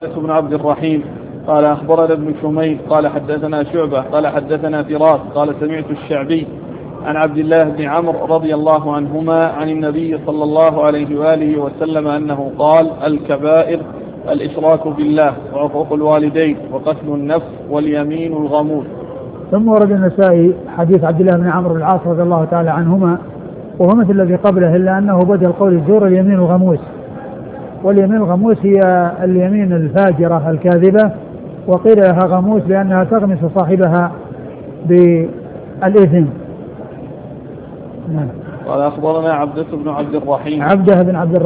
بن عبد الرحيم قال أخبرنا ابن شميل قال حدثنا شعبة قال حدثنا فراس قال سمعت الشعبي عن عبد الله بن عمرو رضي الله عنهما عن النبي صلى الله عليه وآله وسلم أنه قال: الكبائر الإشراك بالله وعقوق الوالدين وقتل النفس واليمين الغموس. ثم ورد النسائي حديث عبد الله بن عمرو بن العاص رضي الله تعالى عنهما وهو مثل الذي قبله إلا أنه بدأ القول الزور اليمين الغموس، واليمين الغموس هي اليمين الفاجرة الكاذبة، وقيل لها غموس لأنها تغمس صاحبها بالإثم. قال أخبرنا عبدة بن عبد الرحيم. عبده بن عبد الرحيم